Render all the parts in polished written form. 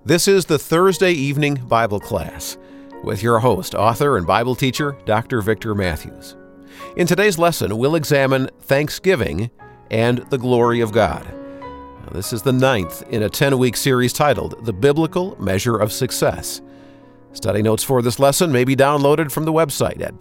This is the Thursday evening Bible class with your host, author, and Bible teacher, Dr. Victor Matthews. In today's lesson, we'll examine Thanksgiving and the glory of God. This is the 9th in a 10-week series titled The Biblical Measure of Success. Study notes for this lesson may be downloaded from the website at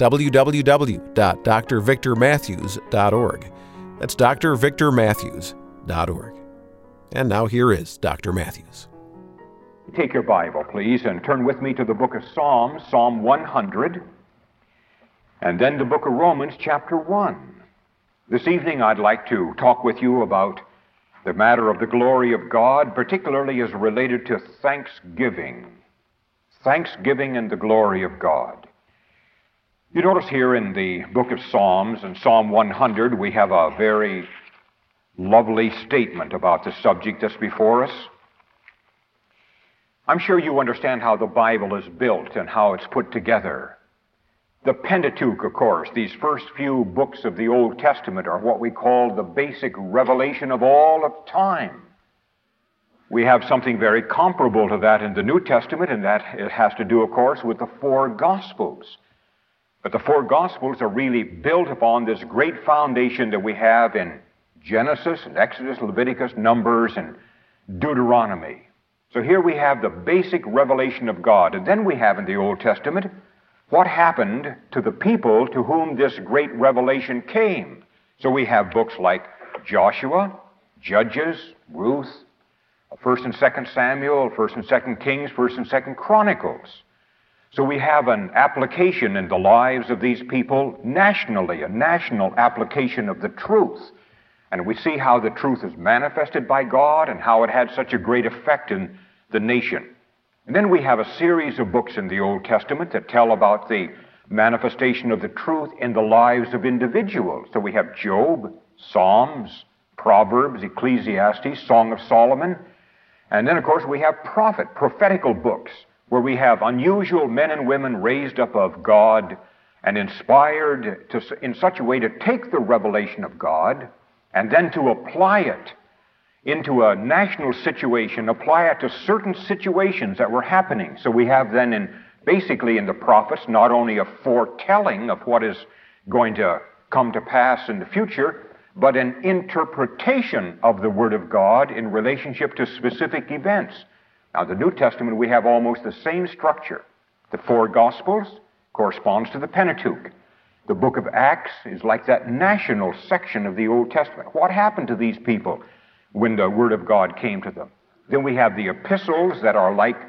www.drvictormatthews.org. That's drvictormatthews.org. And now here is Dr. Matthews. Take your Bible, please, and turn with me to the book of Psalms, Psalm 100, and then the book of Romans, chapter 1. This evening I'd like to talk with you about the matter of the glory of God, particularly as related to thanksgiving. Thanksgiving and the glory of God. You notice here in the book of Psalms, in Psalm 100, we have a very lovely statement about the subject that's before us. I'm sure you understand how the Bible is built and how it's put together. The Pentateuch, of course, these first few books of the Old Testament are what we call the basic revelation of all of time. We have something very comparable to that in the New Testament, and that it has to do, of course, with the four Gospels. But the four Gospels are really built upon this great foundation that we have in Genesis and Exodus, Leviticus, Numbers, and Deuteronomy. So here we have the basic revelation of God. And then we have in the Old Testament what happened to the people to whom this great revelation came. So we have books like Joshua, Judges, Ruth, 1st and 2nd Samuel, 1st and 2nd Kings, 1st and 2nd Chronicles. So we have an application in the lives of these people nationally, a national application of the truth. And we see how the truth is manifested by God and how it had such a great effect in the nation. And then we have a series of books in the Old Testament that tell about the manifestation of the truth in the lives of individuals. So we have Job, Psalms, Proverbs, Ecclesiastes, Song of Solomon. And then, of course, we have prophetical books, where we have unusual men and women raised up of God and inspired in such a way to take the revelation of God and then to apply it into a national situation, apply it to certain situations that were happening. So we have then basically in the prophets not only a foretelling of what is going to come to pass in the future, but an interpretation of the Word of God in relationship to specific events. Now, the New Testament, we have almost the same structure. The four Gospels corresponds to the Pentateuch. The book of Acts is like that national section of the Old Testament. What happened to these people when the Word of God came to them? Then we have the epistles that are like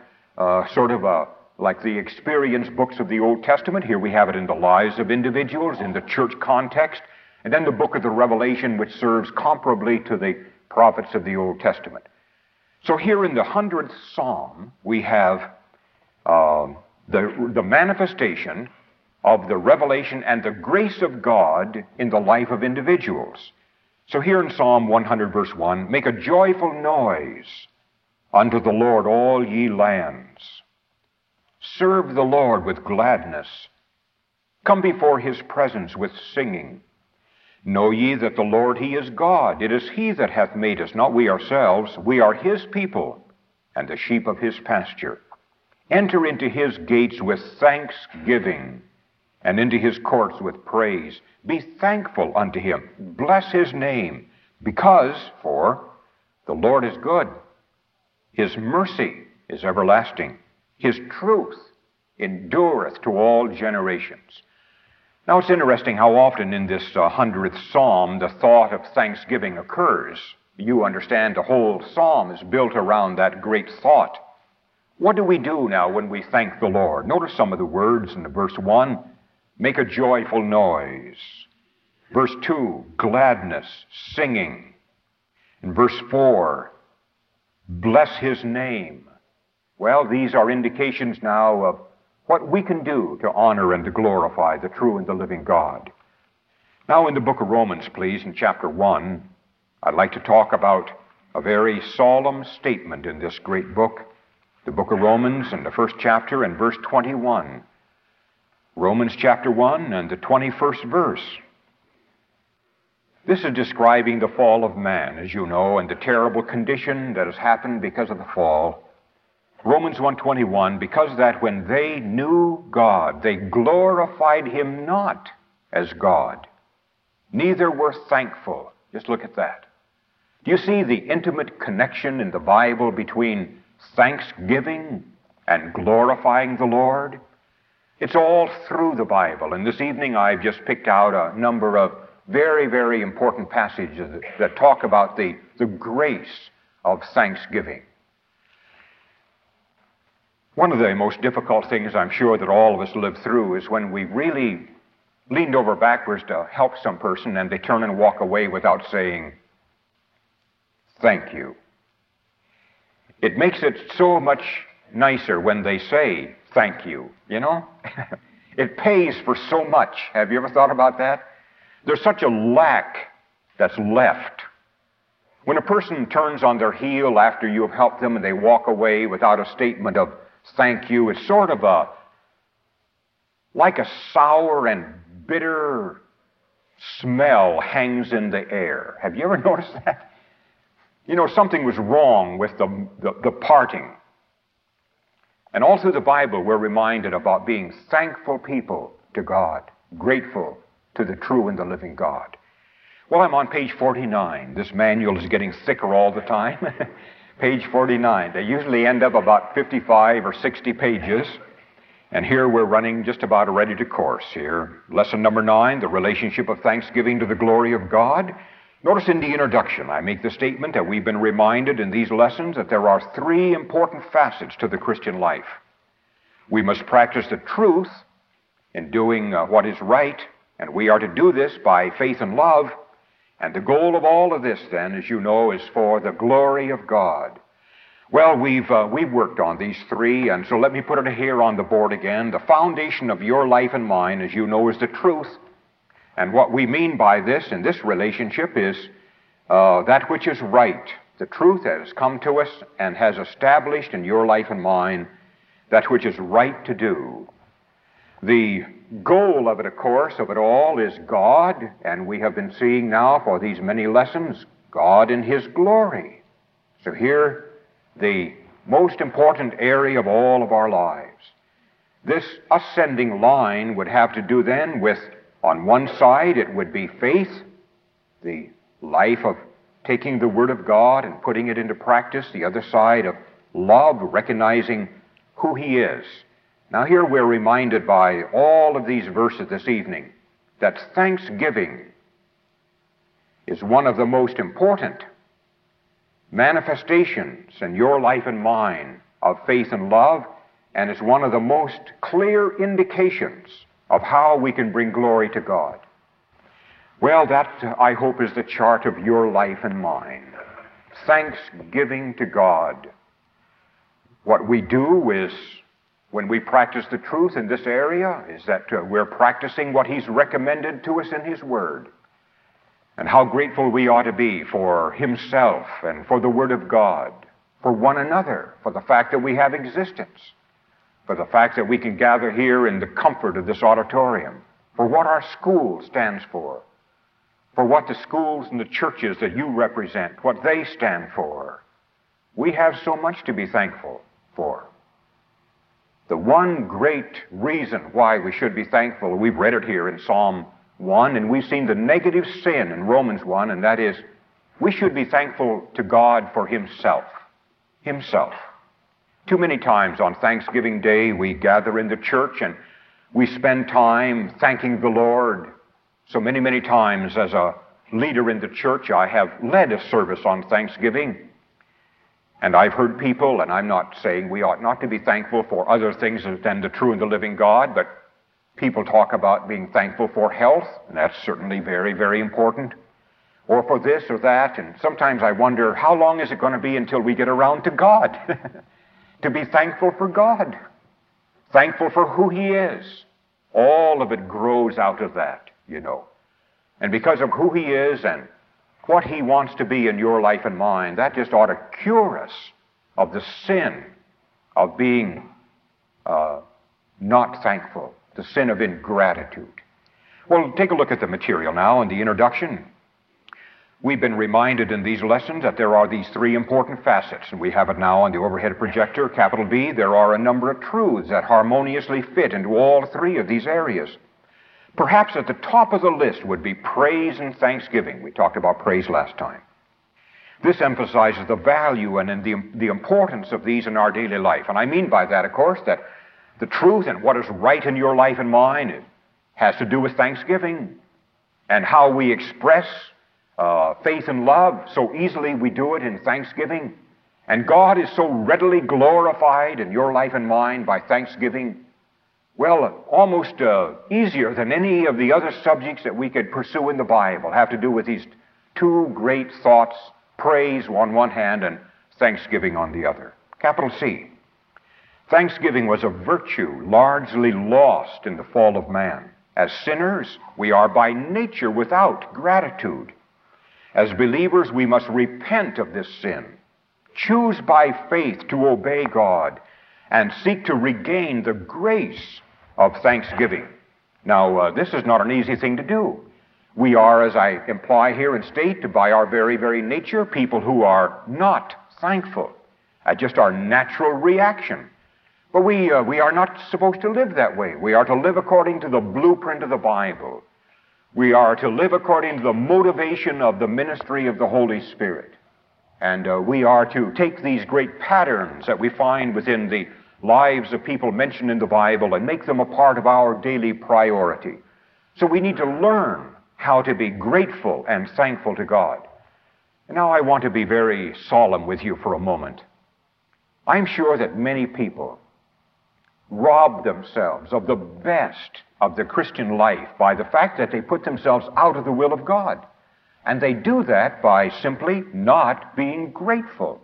like the experience books of the Old Testament. Here we have it in the lives of individuals, in the church context. And then the book of the Revelation, which serves comparably to the prophets of the Old Testament. So here in the 100th Psalm, we have the manifestation of the revelation and the grace of God in the life of individuals. So here in Psalm 100, verse 1, make a joyful noise unto the Lord, all ye lands. Serve the Lord with gladness. Come before his presence with singing. Know ye that the Lord, he is God. It is he that hath made us, not we ourselves. We are his people, and the sheep of his pasture. Enter into his gates with thanksgiving, and into his courts with praise. Be thankful unto him. Bless his name, because, for the Lord is good. His mercy is everlasting. His truth endureth to all generations. Now, it's interesting how often in this 100th Psalm the thought of thanksgiving occurs. You understand the whole psalm is built around that great thought. What do we do now when we thank the Lord? Notice some of the words in verse 1. Make a joyful noise. Verse 2, gladness, singing. In verse 4, bless his name. Well, these are indications now of what we can do to honor and to glorify the true and the living God. Now in the book of Romans, please, in chapter 1, I'd like to talk about a very solemn statement in this great book. The book of Romans, in the first chapter and verse 21. Romans chapter 1 and the 21st verse. This is describing the fall of man, as you know, and the terrible condition that has happened because of the fall. Romans 1:21, because that when they knew God, they glorified him not as God, neither were thankful. Just look at that. Do you see the intimate connection in the Bible between thanksgiving and glorifying the Lord? It's all through the Bible, and this evening I've just picked out a number of very, very important passages that talk about the grace of thanksgiving. One of the most difficult things I'm sure that all of us live through is when we really leaned over backwards to help some person and they turn and walk away without saying, thank you. It makes it so much nicer when they say thank you, you know? It pays for so much. Have you ever thought about that? There's such a lack that's left. When a person turns on their heel after you have helped them and they walk away without a statement of thank you, it's sort of like a sour and bitter smell hangs in the air. Have you ever noticed that? You know, something was wrong with the parting. And all through the Bible, we're reminded about being thankful people to God, grateful to the true and the living God. Well, I'm on page 49. This manual is getting thicker all the time. Page 49. They usually end up about 55 or 60 pages. And here we're running just about ready to course here. Lesson number 9, the relationship of thanksgiving to the glory of God. Notice in the introduction, I make the statement that we've been reminded in these lessons that there are 3 important facets to the Christian life. We must practice the truth in doing what is right, and we are to do this by faith and love. And the goal of all of this, then, as you know, is for the glory of God. Well, we've worked on these 3, and so let me put it here on the board again. The foundation of your life and mine, as you know, is the truth. And what we mean by this in this relationship is that which is right. The truth that has come to us and has established in your life and mine that which is right to do. The goal of it, of course, of it all is God, and we have been seeing now for these many lessons, God in His glory. So here, the most important area of all of our lives. This ascending line would have to do then with, on one side, it would be faith, the life of taking the Word of God and putting it into practice. The other side of love, recognizing who He is. Now here we're reminded by all of these verses this evening that thanksgiving is one of the most important manifestations in your life and mine of faith and love, and is one of the most clear indications of how we can bring glory to God. Well, that, I hope, is the chart of your life and mine. Thanksgiving to God. What we do is, when we practice the truth in this area, is that we're practicing what He's recommended to us in His Word. And how grateful we ought to be for Himself and for the Word of God, for one another, for the fact that we have existence, for the fact that we can gather here in the comfort of this auditorium, for what our school stands for what the schools and the churches that you represent, what they stand for. We have so much to be thankful for. The one great reason why we should be thankful, we've read it here in Psalm 1, and we've seen the negative sin in Romans 1, and that is, we should be thankful to God for Himself. Himself. Too many times on Thanksgiving Day, we gather in the church and we spend time thanking the Lord. So many, many times as a leader in the church, I have led a service on Thanksgiving. And I've heard people, and I'm not saying we ought not to be thankful for other things than the true and the living God, but people talk about being thankful for health, and that's certainly very, very important. Or for this or that, and sometimes I wonder, how long is it going to be until we get around to God? To be thankful for God. Thankful for who He is. All of it grows out of that, you know. And because of who He is and what He wants to be in your life and mine, that just ought to cure us of the sin of being not thankful, the sin of ingratitude. Well, take a look at the material now in the introduction. We've been reminded in these lessons that there are these three important facets, and we have it now on the overhead projector, capital B. There are a number of truths that harmoniously fit into all three of these areas. Perhaps at the top of the list would be praise and thanksgiving. We talked about praise last time. This emphasizes the value and the importance of these in our daily life. And I mean by that, of course, that the truth and what is right in your life and mine, it has to do with thanksgiving and how we express faith and love. So easily we do it in thanksgiving. And God is so readily glorified in your life and mine by thanksgiving. Well, almost easier than any of the other subjects that we could pursue in the Bible have to do with these two great thoughts, praise on one hand and thanksgiving on the other. Capital C. Thanksgiving was a virtue largely lost in the fall of man. As sinners, we are by nature without gratitude. As believers, we must repent of this sin, choose by faith to obey God, and seek to regain the grace of thanksgiving. Now, this is not an easy thing to do. We are, as I imply here and state, by our very, very nature, people who are not thankful. Just our natural reaction. But we are not supposed to live that way. We are to live according to the blueprint of the Bible. We are to live according to the motivation of the ministry of the Holy Spirit. And we are to take these great patterns that we find within the lives of people mentioned in the Bible and make them a part of our daily priority. So we need to learn how to be grateful and thankful to God. And now I want to be very solemn with you for a moment. I'm sure that many people rob themselves of the best of the Christian life by the fact that they put themselves out of the will of God. And they do that by simply not being grateful.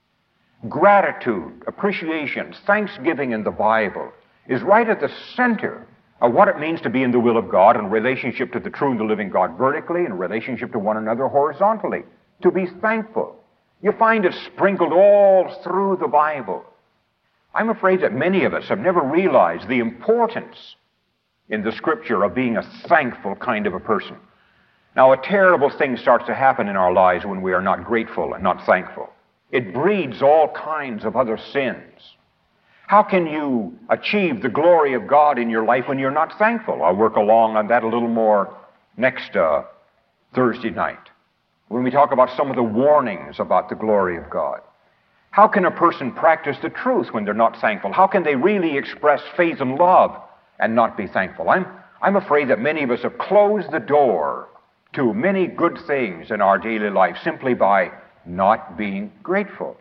Gratitude, appreciation, thanksgiving in the Bible is right at the center of what it means to be in the will of God in relationship to the true and the living God vertically, in relationship to one another horizontally. To be thankful. You find it sprinkled all through the Bible. I'm afraid that many of us have never realized the importance in the Scripture of being a thankful kind of a person. Now, a terrible thing starts to happen in our lives when we are not grateful and not thankful. It breeds all kinds of other sins. How can you achieve the glory of God in your life when you're not thankful? I'll work along on that a little more next Thursday night, when we talk about some of the warnings about the glory of God. How can a person practice the truth when they're not thankful? How can they really express faith and love and not be thankful? I'm afraid that many of us have closed the door to many good things in our daily life simply by not being grateful.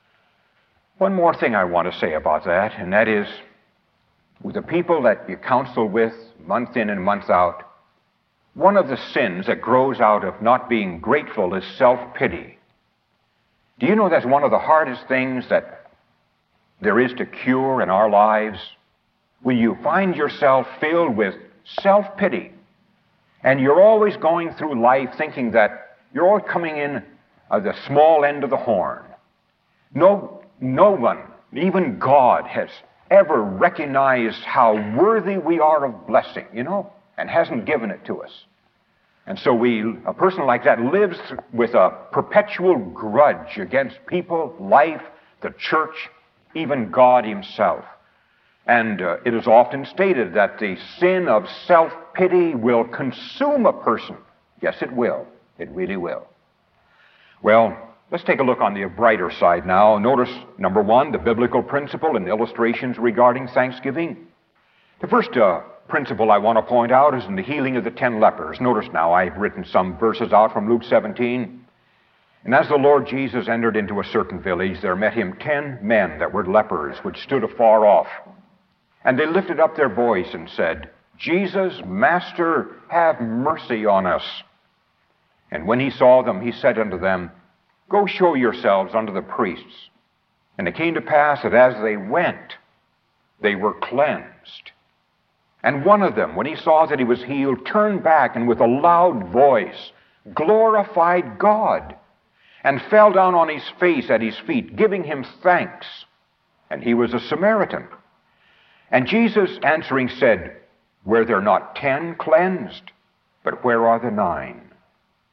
One more thing I want to say about that, and that is, with the people that you counsel with month in and month out, one of the sins that grows out of not being grateful is self-pity. Do you know that's one of the hardest things that there is to cure in our lives? When you find yourself filled with self-pity, and you're always going through life thinking that you're always coming in at the small end of the horn. No one, even God, has ever recognized how worthy we are of blessing, and hasn't given it to us. And so a person like that lives with a perpetual grudge against people, life, the church, even God himself. And it is often stated that the sin of self-pity will consume a person. Yes, it will. It really will. Well, let's take a look on the brighter side now. Notice, number one, the biblical principle and illustrations regarding thanksgiving. The first principle I want to point out is in the healing of the 10 lepers. Notice now, I've written some verses out from Luke 17. And as the Lord Jesus entered into a certain village, there met him 10 men that were lepers, which stood afar off. And they lifted up their voice and said, Jesus, Master, have mercy on us. And when he saw them, he said unto them, Go show yourselves unto the priests. And it came to pass that as they went, they were cleansed. And one of them, when he saw that he was healed, turned back and with a loud voice glorified God, and fell down on his face at his feet, giving him thanks. And he was a Samaritan. And Jesus answering said, Were there not 10 cleansed? But where are the 9?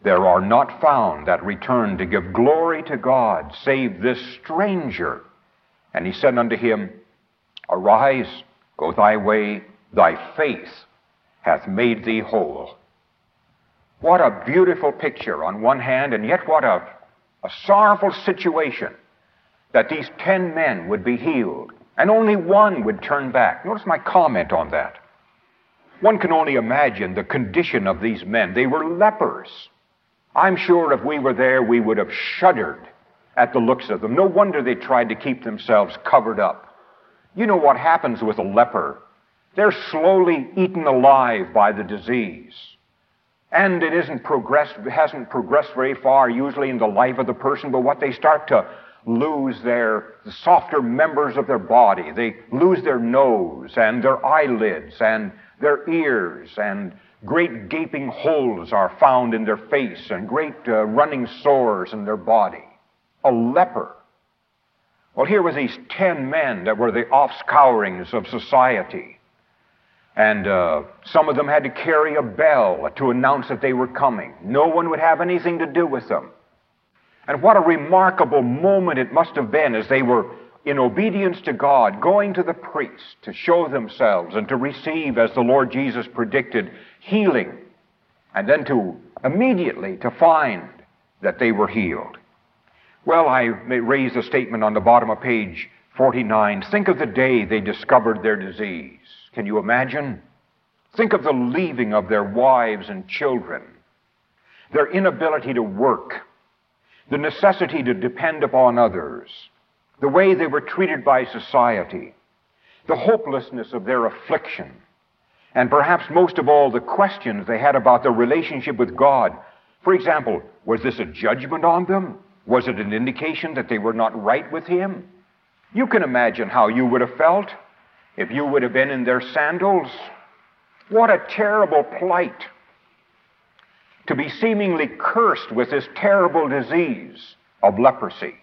there are not found that return to give glory to God, save this stranger. And he said unto him, Arise, go thy way, thy faith hath made thee whole. What a beautiful picture on one hand, and yet what a sorrowful situation that these 10 men would be healed, and only one would turn back. Notice my comment on that. One can only imagine the condition of these men. They were lepers. I'm sure if we were there, we would have shuddered at the looks of them. No wonder they tried to keep themselves covered up. You know what happens with a leper. They're slowly eaten alive by the disease. And it hasn't progressed very far usually in the life of the person, but what they start to lose the softer members of their body. They lose their nose and their eyelids and their ears, and great gaping holes are found in their face and great running sores in their body. A leper. Well, here were these 10 men that were the offscourings of society. And some of them had to carry a bell to announce that they were coming. No one would have anything to do with them. And what a remarkable moment it must have been as they were, in obedience to God, going to the priest to show themselves and to receive, as the Lord Jesus predicted, healing, and then immediately to find that they were healed. Well, I may raise a statement on the bottom of page 49. Think of the day they discovered their disease. Can you imagine? Think of the leaving of their wives and children, their inability to work, the necessity to depend upon others, the way they were treated by society, the hopelessness of their affliction, and perhaps most of all, the questions they had about their relationship with God. For example, was this a judgment on them? Was it an indication that they were not right with Him? You can imagine how you would have felt if you would have been in their sandals. What a terrible plight to be seemingly cursed with this terrible disease of leprosy.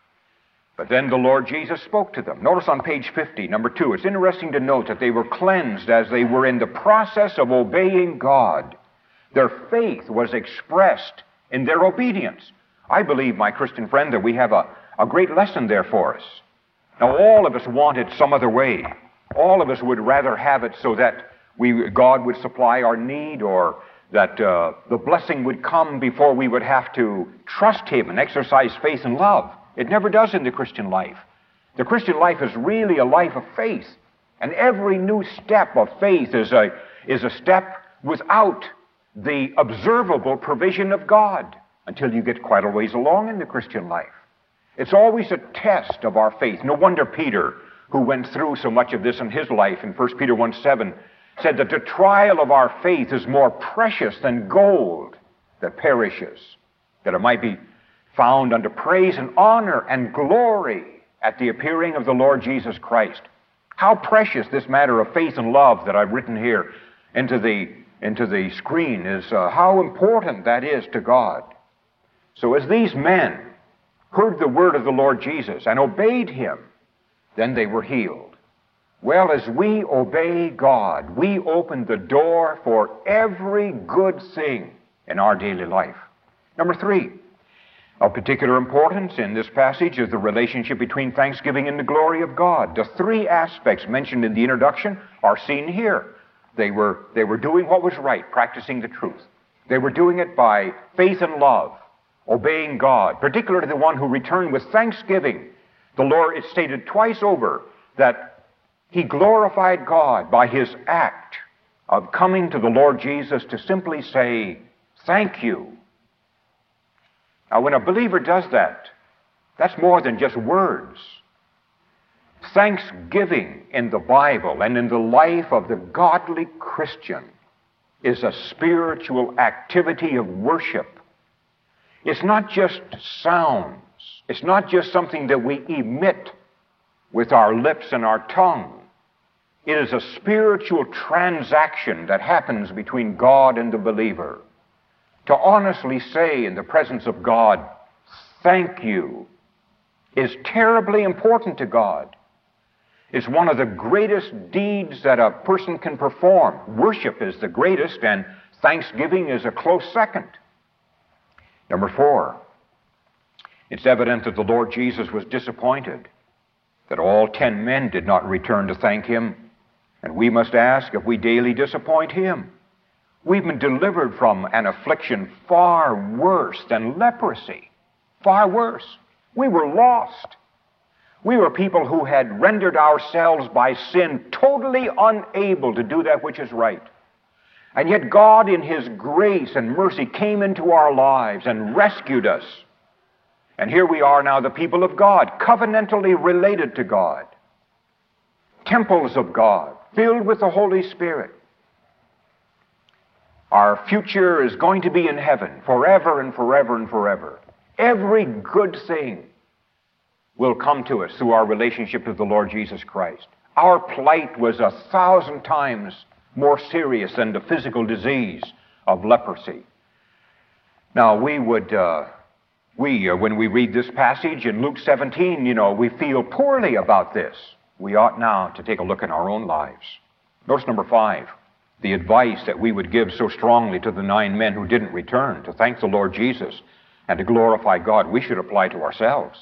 But then the Lord Jesus spoke to them. Notice on page 50, number 2, it's interesting to note that they were cleansed as they were in the process of obeying God. Their faith was expressed in their obedience. I believe, my Christian friend, that we have a great lesson there for us. Now, all of us want it some other way. All of us would rather have it so that God would supply our need, or that the blessing would come before we would have to trust Him and exercise faith and love. It never does in the Christian life. The Christian life is really a life of faith. And every new step of faith is a step without the observable provision of God until you get quite a ways along in the Christian life. It's always a test of our faith. No wonder Peter, who went through so much of this in his life in 1 Peter 1:7, said that the trial of our faith is more precious than gold that perishes, that it might be found unto praise and honor and glory at the appearing of the Lord Jesus Christ. How precious this matter of faith and love that I've written here into the screen is, how important that is to God. So as these men heard the word of the Lord Jesus and obeyed Him, then they were healed. Well, as we obey God, we open the door for every good thing in our daily life. Number 3, of particular importance in this passage is the relationship between thanksgiving and the glory of God. The 3 aspects mentioned in the introduction are seen here. They were doing what was right, practicing the truth. They were doing it by faith and love, obeying God, particularly the one who returned with thanksgiving. The Lord, it's stated twice over that he glorified God by his act of coming to the Lord Jesus to simply say, thank you. Now, when a believer does that, that's more than just words. Thanksgiving in the Bible and in the life of the godly Christian is a spiritual activity of worship. It's not just sounds. It's not just something that we emit with our lips and our tongue. It is a spiritual transaction that happens between God and the believer. To honestly say in the presence of God, thank you, is terribly important to God. It's one of the greatest deeds that a person can perform. Worship is the greatest, and thanksgiving is a close second. Number 4, it's evident that the Lord Jesus was disappointed that all 10 men did not return to thank him, and we must ask if we daily disappoint him. We've been delivered from an affliction far worse than leprosy. Far worse. We were lost. We were people who had rendered ourselves by sin totally unable to do that which is right. And yet God, in his grace and mercy, came into our lives and rescued us. And here we are now, the people of God, covenantally related to God, temples of God, filled with the Holy Spirit. Our future is going to be in heaven forever and forever and forever. Every good thing will come to us through our relationship with the Lord Jesus Christ. Our plight was 1,000 times more serious than the physical disease of leprosy. Now, when we read this passage in Luke 17, we feel poorly about this. We ought now to take a look in our own lives. Notice number 5, the advice that we would give so strongly to the 9 men who didn't return to thank the Lord Jesus and to glorify God, we should apply to ourselves.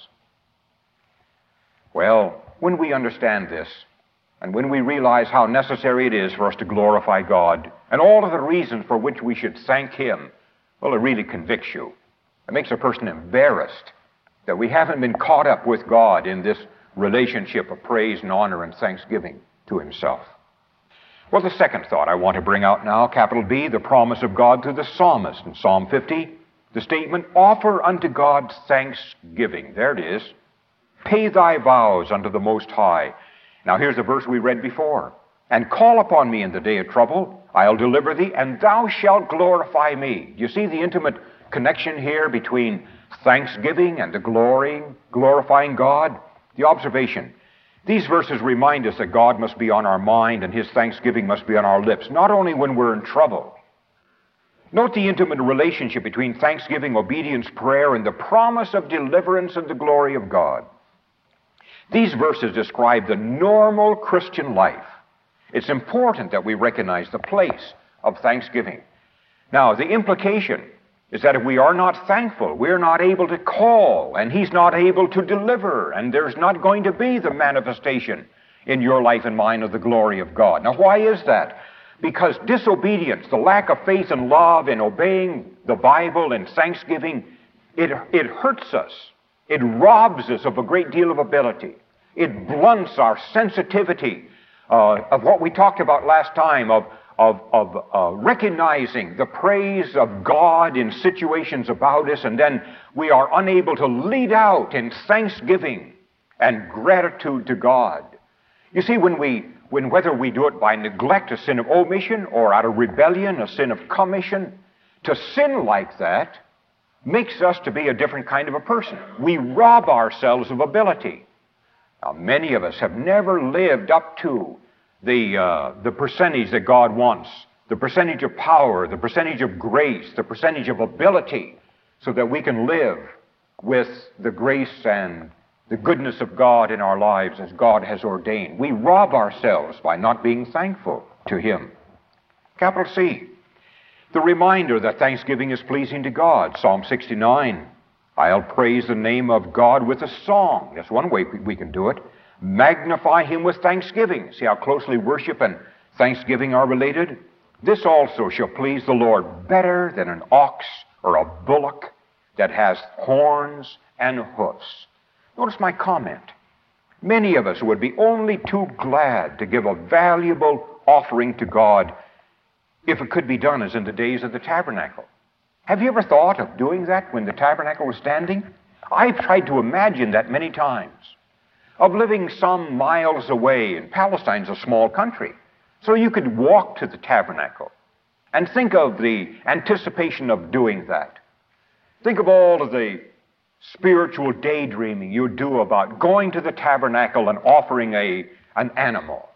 Well, when we understand this, and when we realize how necessary it is for us to glorify God, and all of the reasons for which we should thank him, well, it really convicts you. It makes a person embarrassed that we haven't been caught up with God in this relationship of praise and honor and thanksgiving to himself. Well, the second thought I want to bring out now, capital B, the promise of God through the psalmist. In Psalm 50, the statement, offer unto God thanksgiving. There it is. Pay thy vows unto the Most High. Now here's the verse we read before. And call upon me in the day of trouble. I'll deliver thee, and thou shalt glorify me. Do you see the intimate connection here between thanksgiving and the glorifying God? The observation. These verses remind us that God must be on our mind and his thanksgiving must be on our lips, not only when we're in trouble. Note the intimate relationship between thanksgiving, obedience, prayer, and the promise of deliverance and the glory of God. These verses describe the normal Christian life. It's important that we recognize the place of thanksgiving. Now, the implication is that if we are not thankful, we're not able to call, and he's not able to deliver, and there's not going to be the manifestation in your life and mine of the glory of God. Now, why is that? Because disobedience, the lack of faith and love in obeying the Bible and thanksgiving, it hurts us. It robs us of a great deal of ability. It blunts our sensitivity of what we talked about last time, of recognizing the praise of God in situations about us, and then we are unable to lead out in thanksgiving and gratitude to God. You see, whether we do it by neglect, a sin of omission, or out of rebellion, a sin of commission, to sin like that makes us to be a different kind of a person. We rob ourselves of ability. Now, many of us have never lived up to the percentage that God wants, the percentage of power, the percentage of grace, the percentage of ability, so that we can live with the grace and the goodness of God in our lives as God has ordained. We rob ourselves by not being thankful to him. Capital C, the reminder that thanksgiving is pleasing to God. Psalm 69, I'll praise the name of God with a song. That's one way we can do it. Magnify him with thanksgiving. See how closely worship and thanksgiving are related? This also shall please the Lord better than an ox or a bullock that has horns and hoofs. Notice my comment. Many of us would be only too glad to give a valuable offering to God if it could be done as in the days of the tabernacle. Have you ever thought of doing that when the tabernacle was standing? I've tried to imagine that many times, of living some miles away, and Palestine's a small country, so you could walk to the tabernacle and think of the anticipation of doing that. Think of all of the spiritual daydreaming you do about going to the tabernacle and offering an animal.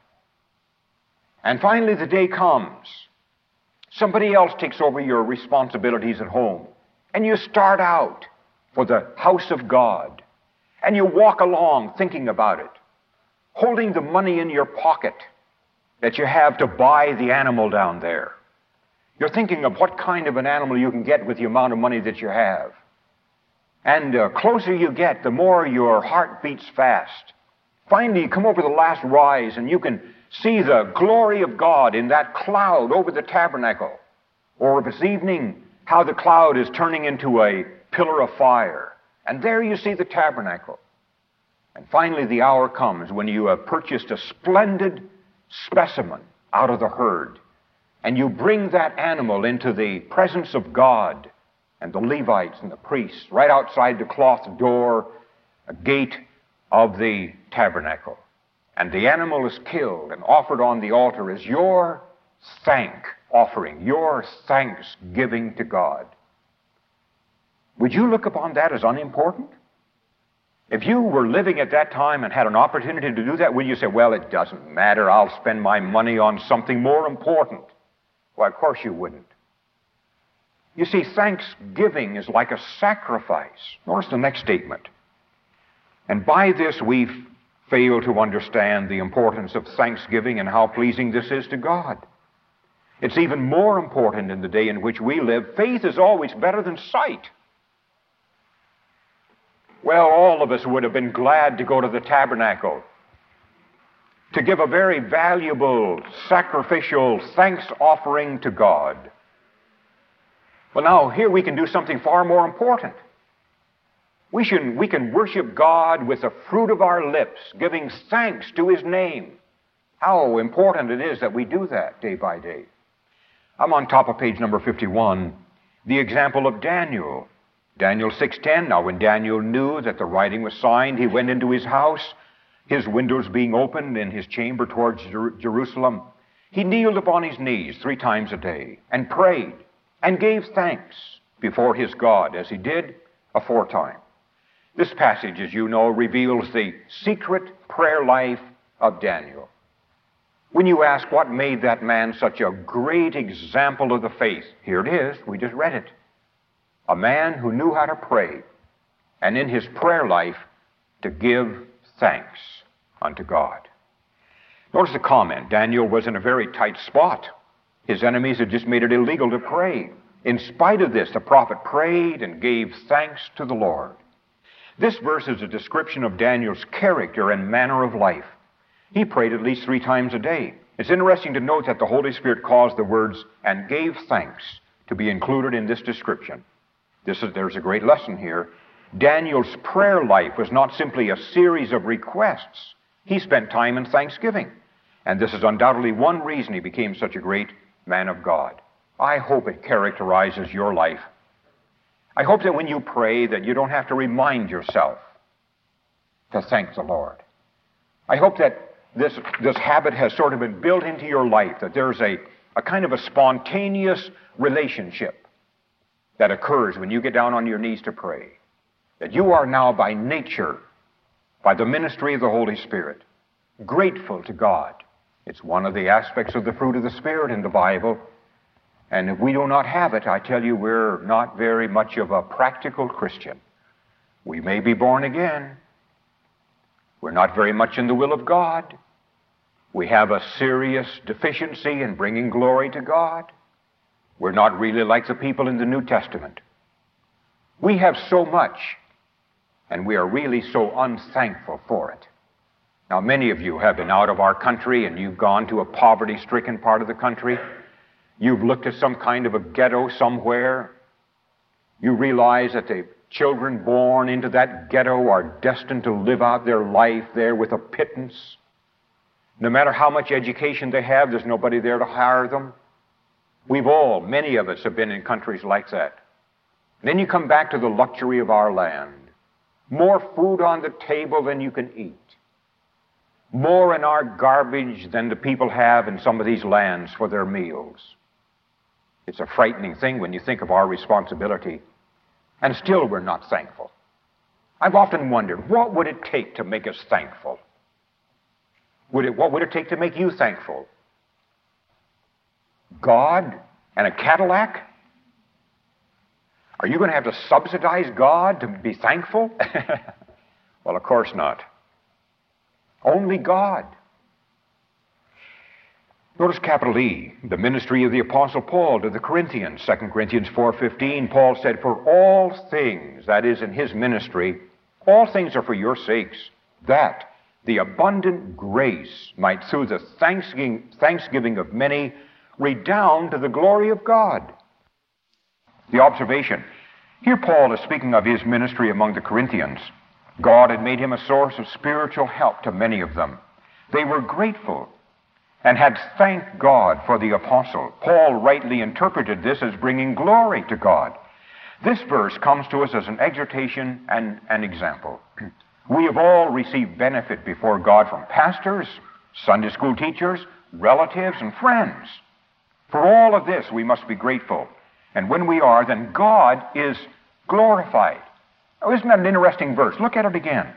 And finally the day comes. Somebody else takes over your responsibilities at home, and you start out for the house of God, and you walk along thinking about it, holding the money in your pocket that you have to buy the animal down there. You're thinking of what kind of an animal you can get with the amount of money that you have. And the closer you get, the more your heart beats fast. Finally, you come over the last rise and you can see the glory of God in that cloud over the tabernacle. Or if it's evening, how the cloud is turning into a pillar of fire. And there you see the tabernacle. And finally, the hour comes when you have purchased a splendid specimen out of the herd. And you bring that animal into the presence of God and the Levites and the priests right outside the cloth door, a gate of the tabernacle. And the animal is killed and offered on the altar as your thank offering, your thanksgiving to God. Would you look upon that as unimportant? If you were living at that time and had an opportunity to do that, would you say, well, it doesn't matter, I'll spend my money on something more important? Well, of course you wouldn't. You see, thanksgiving is like a sacrifice. Notice the next statement. And by this we fail to understand the importance of thanksgiving and how pleasing this is to God. It's even more important in the day in which we live. Faith is always better than sight. Well, all of us would have been glad to go to the tabernacle to give a very valuable, sacrificial thanks offering to God. Well, now, here we can do something far more important. We can worship God with the fruit of our lips, giving thanks to His name. How important it is that we do that day by day. I'm on top of page number 51, the example of Daniel. Daniel 6:10, now when Daniel knew that the writing was signed, he went into his house, his windows being opened in his chamber towards Jerusalem. He kneeled upon his knees 3 times a day and prayed and gave thanks before his God, as he did aforetime. This passage, as you know, reveals the secret prayer life of Daniel. When you ask what made that man such a great example of the faith, here it is, we just read it. A man who knew how to pray, and in his prayer life to give thanks unto God. Notice the comment. Daniel was in a very tight spot. His enemies had just made it illegal to pray. In spite of this, the prophet prayed and gave thanks to the Lord. This verse is a description of Daniel's character and manner of life. He prayed at least 3 times a day. It's interesting to note that the Holy Spirit caused the words, and gave thanks, to be included in this description. There's a great lesson here. Daniel's prayer life was not simply a series of requests. He spent time in thanksgiving. And this is undoubtedly one reason he became such a great man of God. I hope it characterizes your life. I hope that when you pray that you don't have to remind yourself to thank the Lord. I hope that this habit has sort of been built into your life, that there's a kind of a spontaneous relationship that occurs when you get down on your knees to pray. That you are now by nature, by the ministry of the Holy Spirit, grateful to God. It's one of the aspects of the fruit of the Spirit in the Bible. And if we do not have it, I tell you, we're not very much of a practical Christian. We may be born again. We're not very much in the will of God. We have a serious deficiency in bringing glory to God. We're not really like the people in the New Testament. We have so much, and we are really so unthankful for it. Now, many of you have been out of our country, and you've gone to a poverty-stricken part of the country. You've looked at some kind of a ghetto somewhere. You realize that the children born into that ghetto are destined to live out their life there with a pittance. No matter how much education they have, there's nobody there to hire them. Many of us have been in countries like that. And then you come back to the luxury of our land. More food on the table than you can eat. More in our garbage than the people have in some of these lands for their meals. It's a frightening thing when you think of our responsibility. And still we're not thankful. I've often wondered, what would it take to make us thankful? What would it take to make you thankful? God and a Cadillac? Are you going to have to subsidize God to be thankful? Well, of course not. Only God. Notice capital E, the ministry of the Apostle Paul to the Corinthians. 2 Corinthians 4:15, Paul said, "For all things," that is in his ministry, "all things are for your sakes, that the abundant grace might through the thanksgiving of many redound to the glory of God." The observation, here Paul is speaking of his ministry among the Corinthians. God had made him a source of spiritual help to many of them. They were grateful and had thanked God for the apostle. Paul rightly interpreted this as bringing glory to God. This verse comes to us as an exhortation and an example. We have all received benefit before God from pastors, Sunday school teachers, relatives, and friends. For all of this, we must be grateful. And when we are, then God is glorified. Now, isn't that an interesting verse? Look at it again.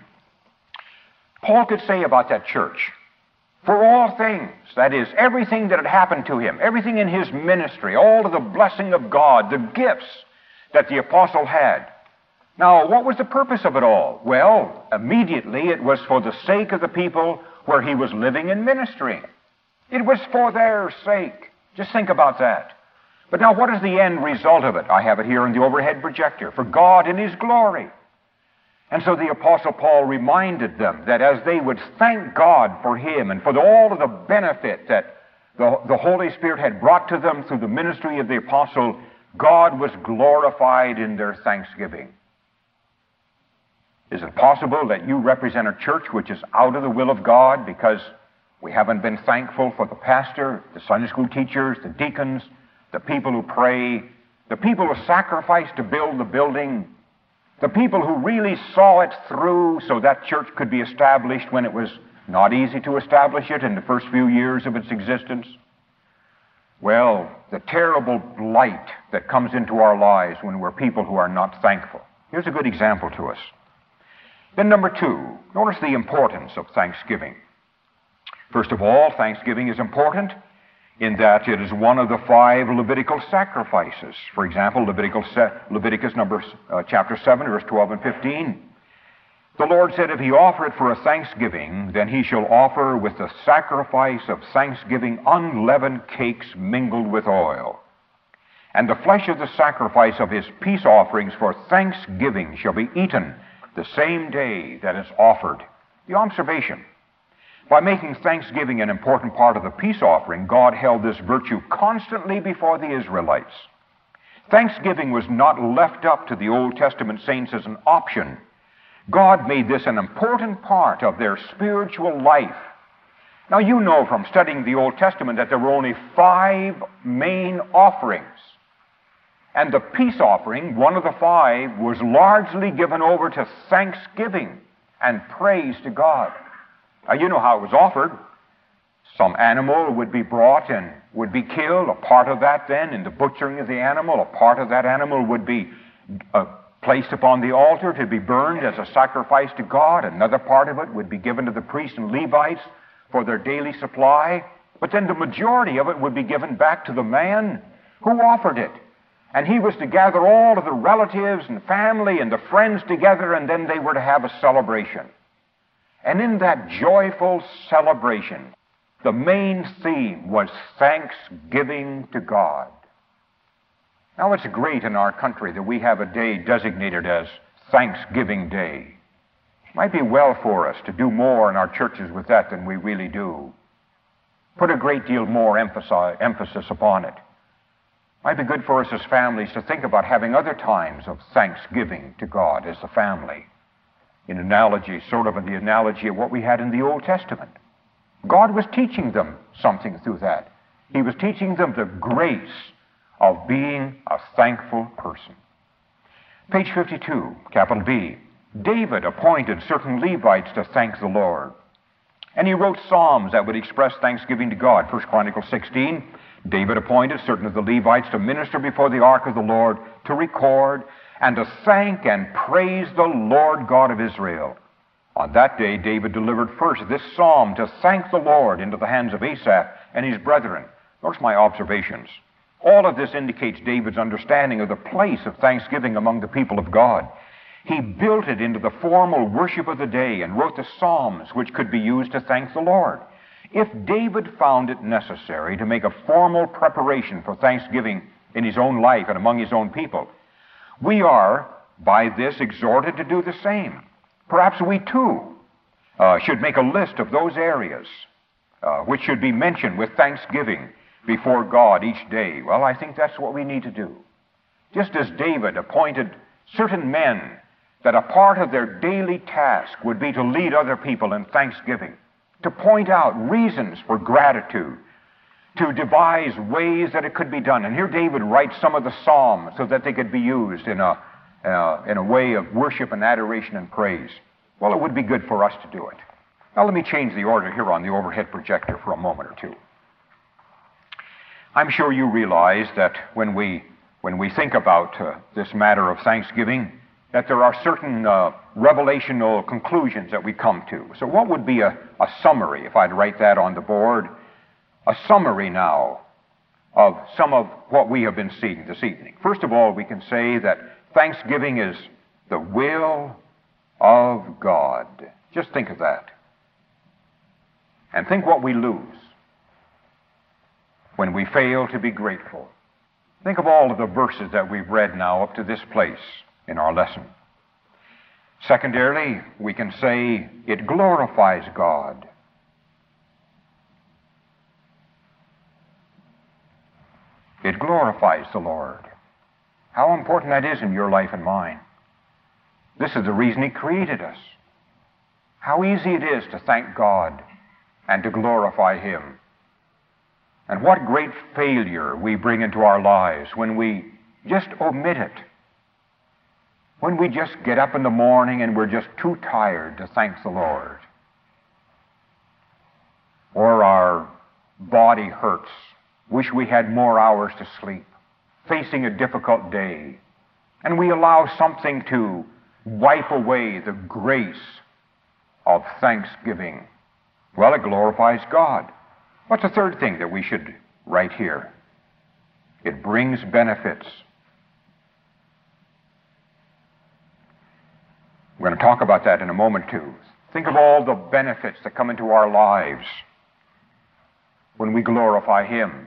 Paul could say about that church, for all things, that is, everything that had happened to him, everything in his ministry, all of the blessing of God, the gifts that the apostle had. Now, what was the purpose of it all? Well, immediately it was for the sake of the people where he was living and ministering. It was for their sake. Just think about that. But now, what is the end result of it? I have it here in the overhead projector. For God in His glory. And so the Apostle Paul reminded them that as they would thank God for him and for all of the benefit that the Holy Spirit had brought to them through the ministry of the apostle, God was glorified in their thanksgiving. Is it possible that you represent a church which is out of the will of God because we haven't been thankful for the pastor, the Sunday school teachers, the deacons, the people who pray, the people who sacrificed to build the building, the people who really saw it through so that church could be established when it was not easy to establish it in the first few years of its existence? Well, the terrible blight that comes into our lives when we're people who are not thankful. Here's a good example to us. Then number two, notice the importance of thanksgiving. First of all, thanksgiving is important in that it is one of the 5 Levitical sacrifices. For example, Leviticus chapter 7, verse 12 and 15. The Lord said, if he offer it for a thanksgiving, then he shall offer with the sacrifice of thanksgiving unleavened cakes mingled with oil. And the flesh of the sacrifice of his peace offerings for thanksgiving shall be eaten the same day that it's offered. The observation. By making thanksgiving an important part of the peace offering, God held this virtue constantly before the Israelites. Thanksgiving was not left up to the Old Testament saints as an option. God made this an important part of their spiritual life. Now, you know from studying the Old Testament that there were only 5 main offerings. And the peace offering, one of the 5, was largely given over to thanksgiving and praise to God. Now, you know how it was offered. Some animal would be brought and would be killed. A part of that then, in the butchering of the animal, a part of that animal would be placed upon the altar to be burned as a sacrifice to God. Another part of it would be given to the priests and Levites for their daily supply. But then the majority of it would be given back to the man who offered it. And he was to gather all of the relatives and family and the friends together, and then they were to have a celebration. And in that joyful celebration, the main theme was thanksgiving to God. Now, it's great in our country that we have a day designated as Thanksgiving Day. It might be well for us to do more in our churches with that than we really do. Put a great deal more emphasis upon it. It might be good for us as families to think about having other times of thanksgiving to God as a family. In analogy, sort of in the analogy of what we had in the Old Testament. God was teaching them something through that. He was teaching them the grace of being a thankful person. Page 52, capital B. David appointed certain Levites to thank the Lord. And he wrote psalms that would express thanksgiving to God. 1 Chronicles 16, David appointed certain of the Levites to minister before the ark of the Lord, to record, and to thank and praise the Lord God of Israel. On that day, David delivered first this psalm to thank the Lord into the hands of Asaph and his brethren. Notice my observations. All of this indicates David's understanding of the place of thanksgiving among the people of God. He built it into the formal worship of the day and wrote the psalms which could be used to thank the Lord. If David found it necessary to make a formal preparation for thanksgiving in his own life and among his own people, we are, by this, exhorted to do the same. Perhaps we, too, should make a list of those areas which should be mentioned with thanksgiving before God each day. Well, I think that's what we need to do. Just as David appointed certain men that a part of their daily task would be to lead other people in thanksgiving, to point out reasons for gratitude, to devise ways that it could be done. And here David writes some of the Psalms so that they could be used in a way of worship and adoration and praise. Well, it would be good for us to do it. Now let me change the order here on the overhead projector for a moment or two. I'm sure you realize that when we think about this matter of thanksgiving, that there are certain revelational conclusions that we come to. So what would be a summary, if I'd write that on the board, a summary now of some of what we have been seeing this evening? First of all, we can say that thanksgiving is the will of God. Just think of that. And think what we lose when we fail to be grateful. Think of all of the verses that we've read now up to this place in our lesson. Secondarily, we can say it glorifies God. It glorifies the Lord. How important that is in your life and mine. This is the reason He created us. How easy it is to thank God and to glorify Him. And what great failure we bring into our lives when we just omit it. When we just get up in the morning and we're just too tired to thank the Lord. Or our body hurts. Wish we had more hours to sleep. Facing a difficult day. And we allow something to wipe away the grace of thanksgiving. Well, it glorifies God. What's the third thing that we should write here? It brings benefits. We're going to talk about that in a moment, too. Think of all the benefits that come into our lives when we glorify Him.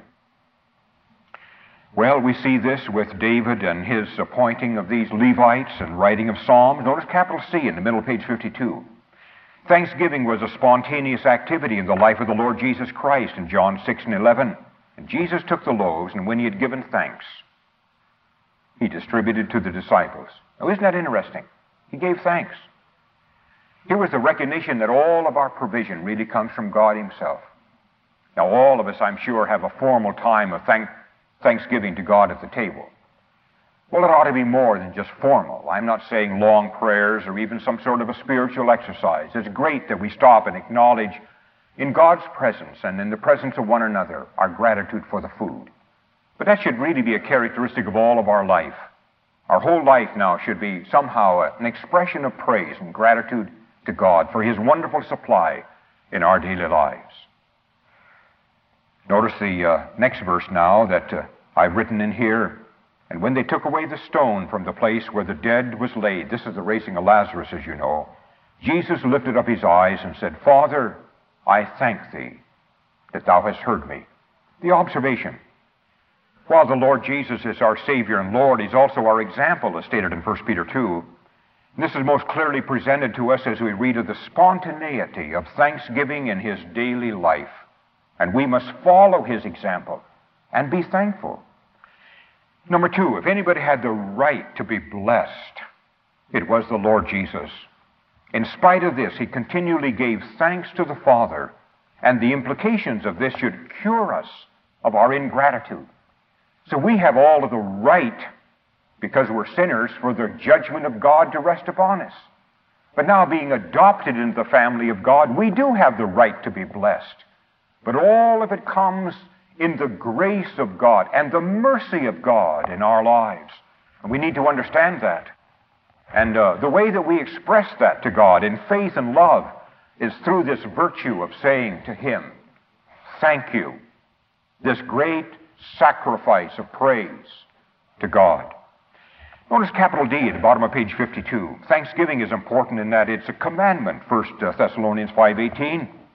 Well, we see this with David and his appointing of these Levites and writing of Psalms. Notice capital C in the middle of page 52. Thanksgiving was a spontaneous activity in the life of the Lord Jesus Christ in John 6 and 11. And Jesus took the loaves, and when He had given thanks, He distributed to the disciples. Now, isn't that interesting? He gave thanks. Here was the recognition that all of our provision really comes from God Himself. Now, all of us, I'm sure, have a formal time of thanksgiving to God at the table. Well, it ought to be more than just formal. I'm not saying long prayers or even some sort of a spiritual exercise. It's great that we stop and acknowledge in God's presence and in the presence of one another our gratitude for the food. But that should really be a characteristic of all of our life. Our whole life now should be somehow an expression of praise and gratitude to God for His wonderful supply in our daily lives. Notice the next verse now that I've written in here. And when they took away the stone from the place where the dead was laid, this is the raising of Lazarus, as you know, Jesus lifted up His eyes and said, Father, I thank Thee that Thou hast heard me. The observation. While the Lord Jesus is our Savior and Lord, He's also our example, as stated in 1 Peter 2. And this is most clearly presented to us as we read of the spontaneity of thanksgiving in His daily life. And we must follow His example and be thankful. Number two, if anybody had the right to be blessed, it was the Lord Jesus. In spite of this, He continually gave thanks to the Father, and the implications of this should cure us of our ingratitude. So we have all of the right, because we're sinners, for the judgment of God to rest upon us. But now, being adopted into the family of God, we do have the right to be blessed. But all of it comes in the grace of God and the mercy of God in our lives. And we need to understand that. And the way that we express that to God in faith and love is through this virtue of saying to Him, thank you. This great sacrifice of praise to God. Notice capital D at the bottom of page 52. Thanksgiving is important in that it's a commandment, 1 Thessalonians 5:18.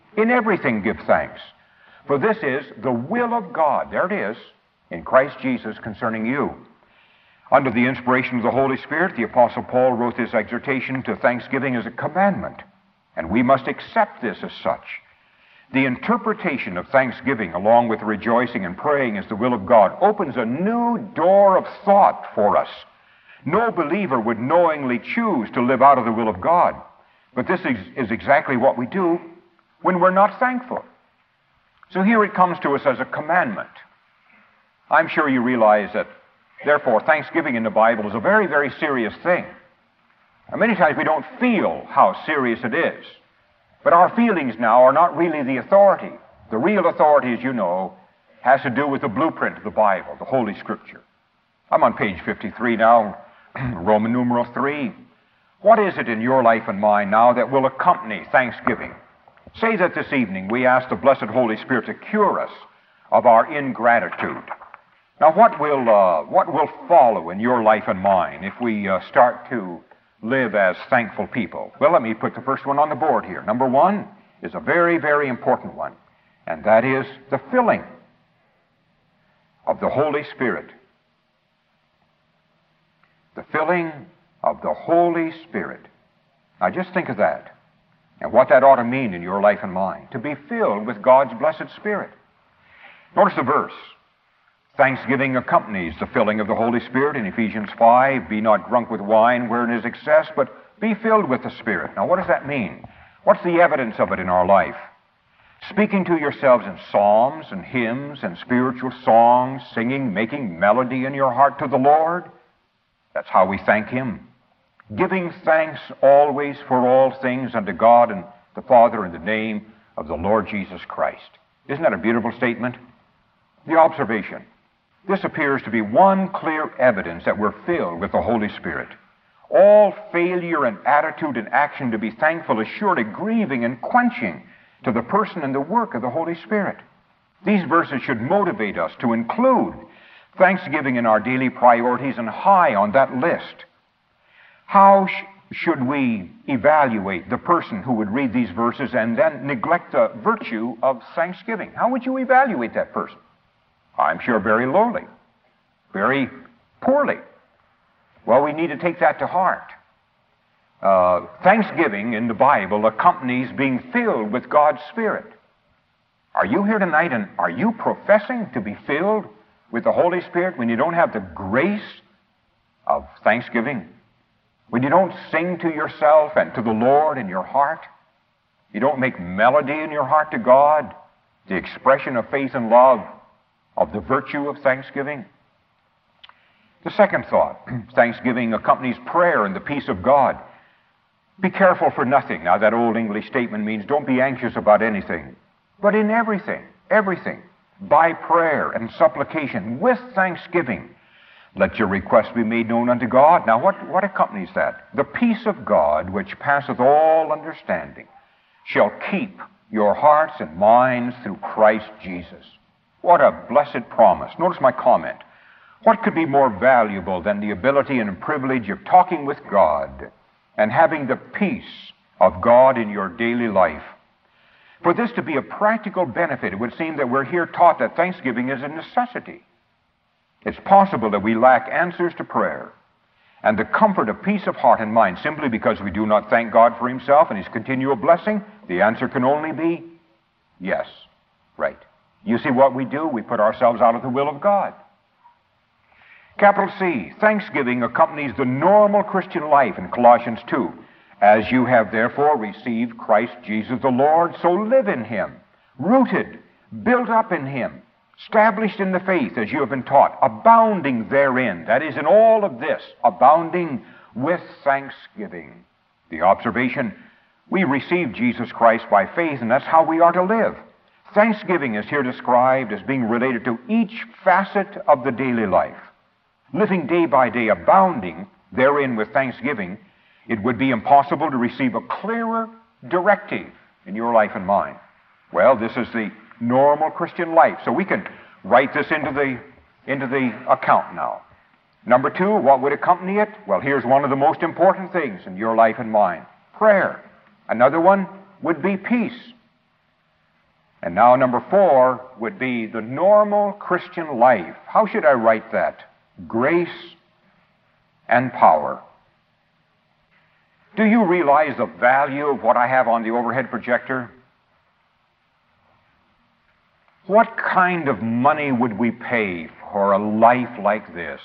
In everything give thanks, for this is the will of God. There it is, in Christ Jesus concerning you. Under the inspiration of the Holy Spirit, the Apostle Paul wrote this exhortation to thanksgiving as a commandment, and we must accept this as such. The interpretation of thanksgiving, along with rejoicing and praying as the will of God, opens a new door of thought for us. No believer would knowingly choose to live out of the will of God, but this is exactly what we do when we're not thankful. So here it comes to us as a commandment. I'm sure you realize that, therefore, thanksgiving in the Bible is a very, very serious thing. And many times we don't feel how serious it is. But our feelings now are not really the authority. The real authority, as you know, has to do with the blueprint of the Bible, the Holy Scripture. I'm on page 53 now, Roman numeral 3. What is it in your life and mine now that will accompany thanksgiving? Say that this evening we ask the blessed Holy Spirit to cure us of our ingratitude. Now, what will follow in your life and mine if we start to live as thankful people? Well, let me put the first one on the board here. Number one is a very, very important one, and that is the filling of the Holy Spirit. The filling of the Holy Spirit. Now, just think of that and what that ought to mean in your life and mine, to be filled with God's blessed Spirit. Notice the verse. Thanksgiving accompanies the filling of the Holy Spirit in Ephesians 5. Be not drunk with wine wherein is excess, but be filled with the Spirit. Now, what does that mean? What's the evidence of it in our life? Speaking to yourselves in psalms and hymns and spiritual songs, singing, making melody in your heart to the Lord. That's how we thank Him. Giving thanks always for all things unto God and the Father in the name of the Lord Jesus Christ. Isn't that a beautiful statement? The observation. This appears to be one clear evidence that we're filled with the Holy Spirit. All failure in attitude and action to be thankful is surely grieving and quenching to the person and the work of the Holy Spirit. These verses should motivate us to include thanksgiving in our daily priorities and high on that list. How should we evaluate the person who would read these verses and then neglect the virtue of thanksgiving? How would you evaluate that person? I'm sure very lowly, very poorly. Well, we need to take that to heart. Thanksgiving in the Bible accompanies being filled with God's Spirit. Are you here tonight and are you professing to be filled with the Holy Spirit when you don't have the grace of thanksgiving? When you don't sing to yourself and to the Lord in your heart? You don't make melody in your heart to God, the expression of faith and love, of the virtue of thanksgiving? The second thought, thanksgiving accompanies prayer and the peace of God. Be careful for nothing. Now, that old English statement means don't be anxious about anything, but in everything, by prayer and supplication with thanksgiving, let your requests be made known unto God. Now, what accompanies that? The peace of God, which passeth all understanding, shall keep your hearts and minds through Christ Jesus. What a blessed promise. Notice my comment. What could be more valuable than the ability and privilege of talking with God and having the peace of God in your daily life? For this to be a practical benefit, it would seem that we're here taught that thanksgiving is a necessity. It's possible that we lack answers to prayer and the comfort of peace of heart and mind simply because we do not thank God for Himself and His continual blessing. The answer can only be yes. Right. You see what we do? We put ourselves out of the will of God. Capital C, thanksgiving accompanies the normal Christian life in Colossians 2. As you have therefore received Christ Jesus the Lord, so live in Him, rooted, built up in Him, established in the faith as you have been taught, abounding therein. That is, in all of this, abounding with thanksgiving. The observation, we receive Jesus Christ by faith, and that's how we are to live. Thanksgiving is here described as being related to each facet of the daily life. Living day by day, abounding therein with thanksgiving, it would be impossible to receive a clearer directive in your life and mine. Well, this is the normal Christian life, so we can write this into the account now. Number two, what would accompany it? Well, here's one of the most important things in your life and mine. Prayer. Another one would be peace. And now number 4 would be the normal Christian life. How should I write that? Grace and power. Do you realize the value of what I have on the overhead projector? What kind of money would we pay for a life like this?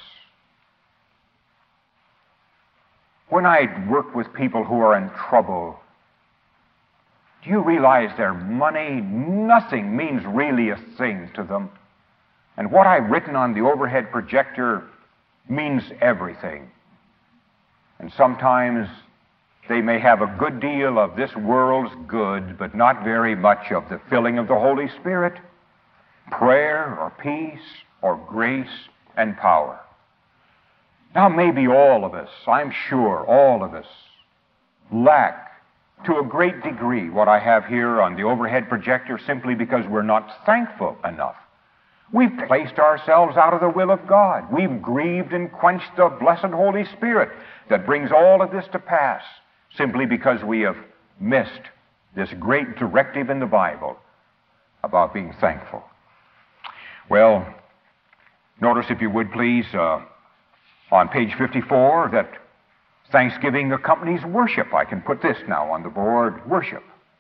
When I work with people who are in trouble, do you realize their money, nothing means really a thing to them? And what I've written on the overhead projector means everything. And sometimes they may have a good deal of this world's good, but not very much of the filling of the Holy Spirit, prayer or peace or grace and power. Now maybe all of us, I'm sure all of us, lack to a great degree what I have here on the overhead projector simply because we're not thankful enough. We've placed ourselves out of the will of God. We've grieved and quenched the blessed Holy Spirit that brings all of this to pass simply because we have missed this great directive in the Bible about being thankful. Well, notice, if you would please, on page 54, that thanksgiving accompanies worship. I can put this now on the board, worship.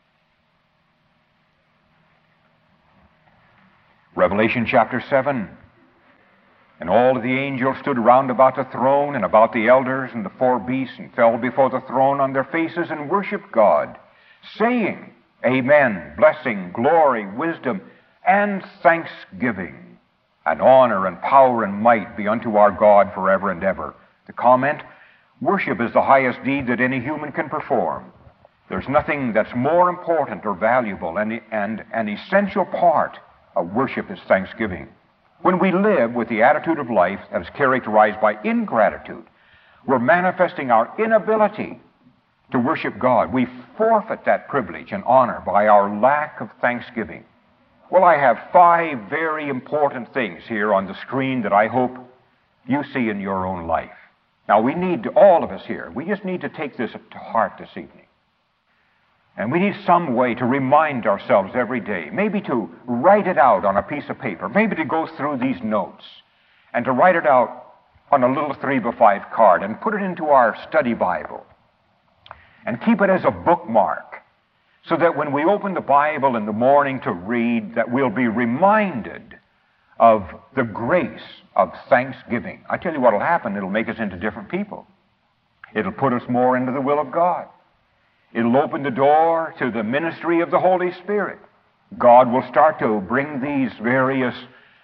Revelation chapter 7. And all of the angels stood round about the throne and about the elders and the 4 beasts, and fell before the throne on their faces and worshiped God, saying, Amen, blessing, glory, wisdom, and thanksgiving, and honor and power and might be unto our God forever and ever. The comment, worship is the highest deed that any human can perform. There's nothing that's more important or valuable, and an essential part of worship is thanksgiving. When we live with the attitude of life that is characterized by ingratitude, we're manifesting our inability to worship God. We forfeit that privilege and honor by our lack of thanksgiving. Well, I have 5 very important things here on the screen that I hope you see in your own life. Now, we need, all of us here, we just need to take this to heart this evening. And we need some way to remind ourselves every day, maybe to write it out on a piece of paper, maybe to go through these notes, and to write it out on a little 3x5 card and put it into our study Bible, and keep it as a bookmark, so that when we open the Bible in the morning to read, that we'll be reminded of the grace of thanksgiving. I tell you what will happen, it'll make us into different people. It'll put us more into the will of God. It'll open the door to the ministry of the Holy Spirit. God will start to bring these various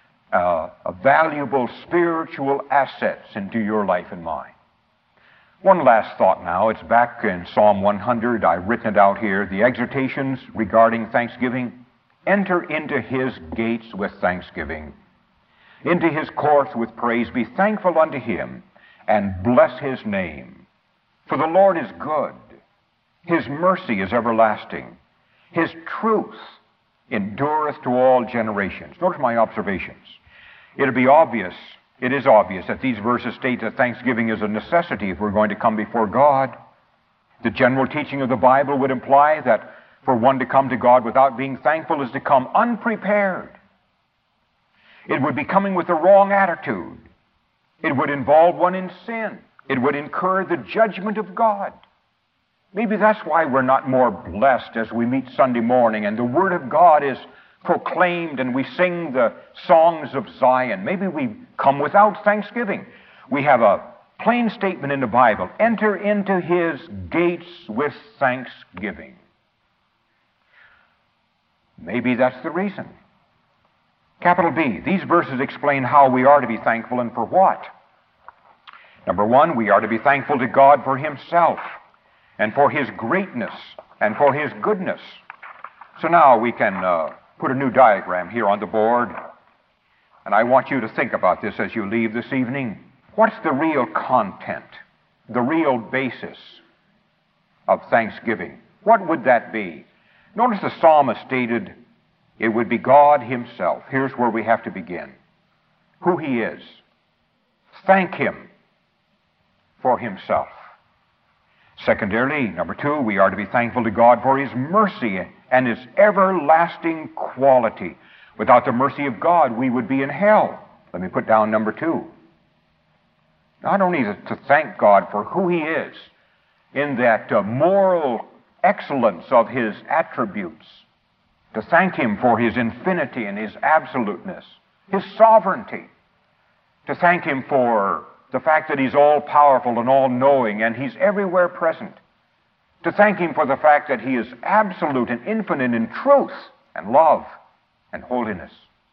valuable spiritual assets into your life and mine. One last thought now. It's back in Psalm 100. I've written it out here. The exhortations regarding thanksgiving. Enter into his gates with thanksgiving, into his courts with praise. Be thankful unto him, and bless his name. For the Lord is good. His mercy is everlasting. His truth endureth to all generations. Notice my observations. It is obvious that these verses state that thanksgiving is a necessity if we're going to come before God. The general teaching of the Bible would imply that for one to come to God without being thankful is to come unprepared. It would be coming with the wrong attitude. It would involve one in sin. It would incur the judgment of God. Maybe that's why we're not more blessed as we meet Sunday morning and the Word of God is proclaimed and we sing the songs of Zion. Maybe we come without thanksgiving. We have a plain statement in the Bible. Enter into his gates with thanksgiving. Maybe that's the reason. Capital B, these verses explain how we are to be thankful and for what. Number 1, we are to be thankful to God for himself, and for his greatness, and for his goodness. So now we can put a new diagram here on the board, and I want you to think about this as you leave this evening. What's the real content, the real basis of thanksgiving? What would that be? Notice the psalmist stated it would be God himself. Here's where we have to begin. Who he is. Thank him for himself. Secondarily, number 2, we are to be thankful to God for his mercy and His everlasting quality. Without the mercy of God, we would be in hell. Let me put down number 2. Not only to thank God for who He is, in that moral excellence of His attributes, to thank Him for His infinity and His absoluteness, His sovereignty, to thank Him for the fact that He's all-powerful and all-knowing and He's everywhere present, to thank Him for the fact that He is absolute and infinite in truth and love and holiness,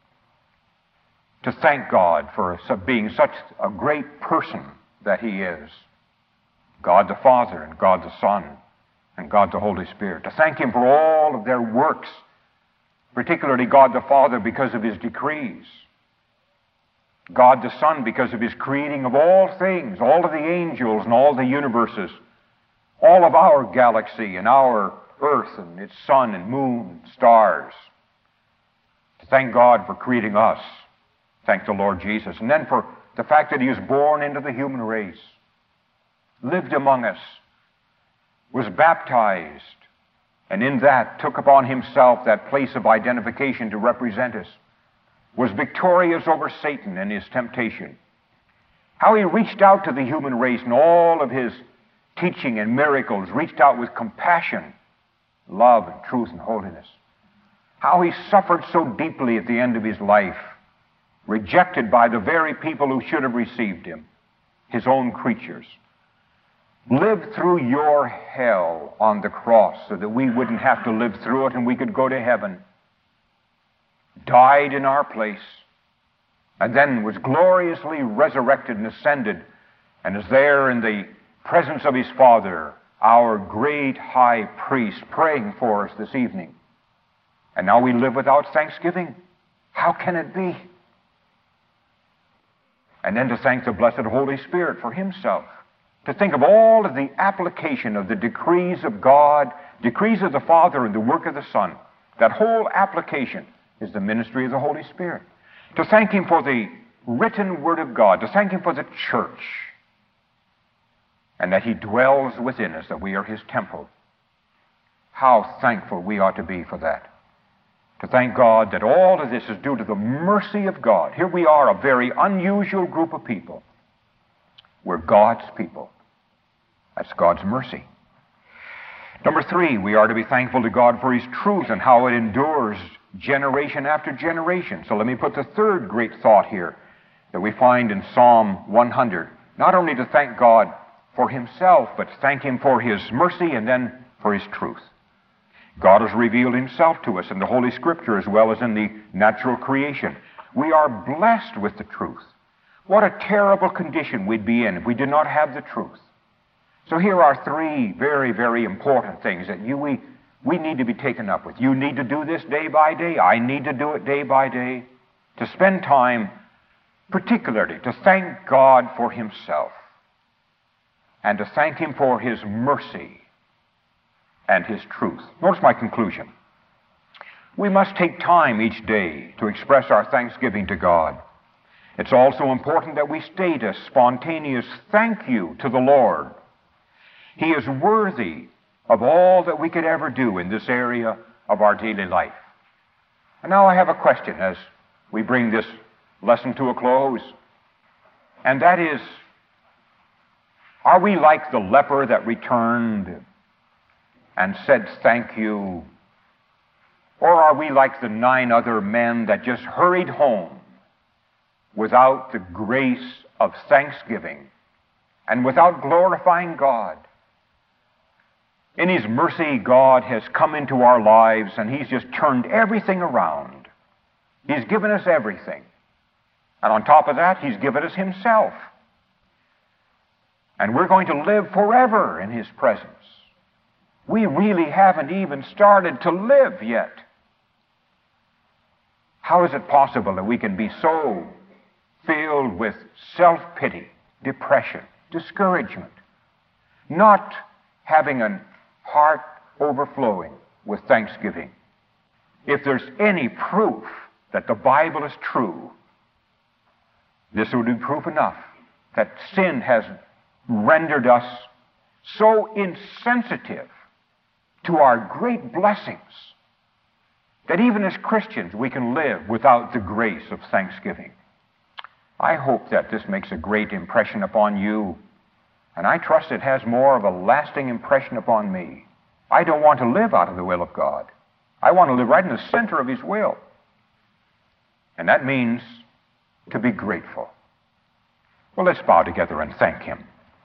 to thank God for being such a great person that He is, God the Father and God the Son and God the Holy Spirit, to thank Him for all of their works, particularly God the Father because of His decrees, God the Son because of His creating of all things, all of the angels and all the universes, all of our galaxy and our earth and its sun and moon, stars. To thank God for creating us. Thank the Lord Jesus. And then for the fact that He was born into the human race, lived among us, was baptized, and in that took upon Himself that place of identification to represent us, was victorious over Satan and his temptation. How He reached out to the human race in all of His teaching and miracles, reached out with compassion, love and truth and holiness. How He suffered so deeply at the end of His life, rejected by the very people who should have received Him, His own creatures. Lived through your hell on the cross so that we wouldn't have to live through it and we could go to heaven. Died in our place, and then was gloriously resurrected and ascended, and is there in the presence of His Father, our great high priest, praying for us this evening. And now we live without thanksgiving. How can it be? And then to thank the blessed Holy Spirit for Himself. To think of all of the application of the decrees of God, decrees of the Father and the work of the Son. That whole application is the ministry of the Holy Spirit. To thank Him for the written Word of God. To thank Him for the church. And that He dwells within us, that we are His temple. How thankful we ought to be for that. To thank God that all of this is due to the mercy of God. Here we are, a very unusual group of people. We're God's people. That's God's mercy. Number 3, we are to be thankful to God for His truth and how it endures generation after generation. So let me put the third great thought here that we find in Psalm 100. Not only to thank God for Himself, but thank Him for His mercy and then for His truth. God has revealed Himself to us in the Holy Scripture as well as in the natural creation. We are blessed with the truth. What a terrible condition we'd be in if we did not have the truth. So here are 3 very, very important things that we need to be taken up with. You need to do this day by day. I need to do it day by day. To spend time, particularly, to thank God for Himself. And to thank Him for His mercy and His truth. Notice my conclusion. We must take time each day to express our thanksgiving to God. It's also important that we state a spontaneous thank you to the Lord. He is worthy of all that we could ever do in this area of our daily life. And now I have a question as we bring this lesson to a close. And that is, are we like the leper that returned and said thank you? Or are we like the 9 other men that just hurried home without the grace of thanksgiving and without glorifying God? In His mercy, God has come into our lives and He's just turned everything around. He's given us everything. And on top of that, He's given us Himself. And we're going to live forever in His presence. We really haven't even started to live yet. How is it possible that we can be so filled with self-pity, depression, discouragement, not having a heart overflowing with thanksgiving? If there's any proof that the Bible is true, this would be proof enough that sin has rendered us so insensitive to our great blessings that even as Christians we can live without the grace of thanksgiving. I hope that this makes a great impression upon you, and I trust it has more of a lasting impression upon me. I don't want to live out of the will of God. I want to live right in the center of His will. And that means to be grateful. Well, let's bow together and thank Him.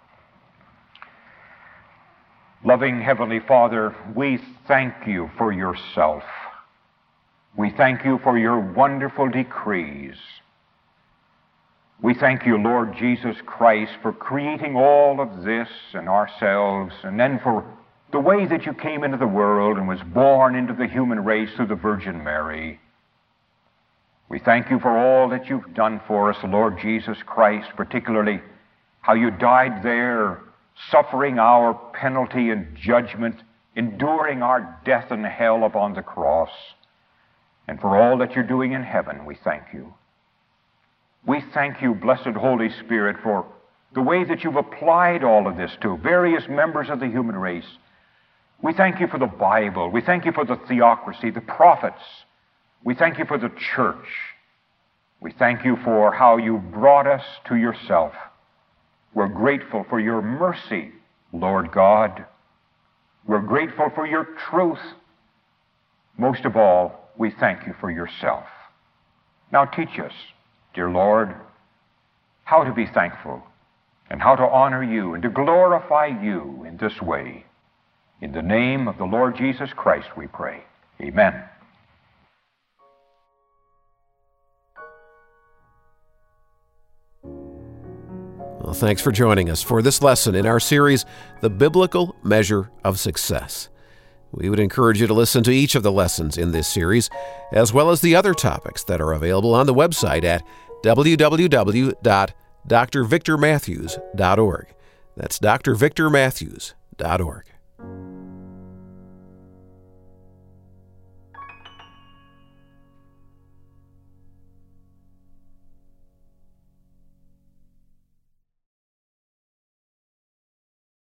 Loving Heavenly Father, we thank You for Yourself. We thank You for Your wonderful decrees. We thank You, Lord Jesus Christ, for creating all of this and ourselves, and then for the way that You came into the world and was born into the human race through the Virgin Mary. We thank You for all that You've done for us, Lord Jesus Christ, particularly how You died there, suffering our penalty and judgment, enduring our death and hell upon the cross. And for all that You're doing in heaven, we thank You. We thank You, blessed Holy Spirit, for the way that You've applied all of this to various members of the human race. We thank You for the Bible. We thank You for the theocracy, the prophets. We thank You for the church. We thank You for how You brought us to Yourself. We're grateful for Your mercy, Lord God. We're grateful for Your truth. Most of all, we thank You for Yourself. Now teach us, dear Lord, how to be thankful and how to honor You and to glorify You in this way. In the name of the Lord Jesus Christ we pray. Amen. Well, thanks for joining us for this lesson in our series, The Biblical Measure of Success. We would encourage you to listen to each of the lessons in this series, as well as the other topics that are available on the website at www.drvictormatthews.org. That's drvictormatthews.org.